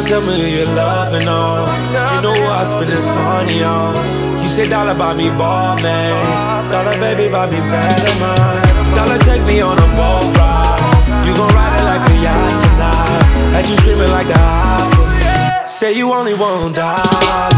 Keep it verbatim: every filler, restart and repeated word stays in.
tell me who you're loving on. You know what I spend this money on. You say dollar buy me ball, man. Dollar baby buy me better mine. Dollar take me on a boat ride. You gon' ride it like a yacht tonight. Had you screaming like the opera. Say you only want dollar.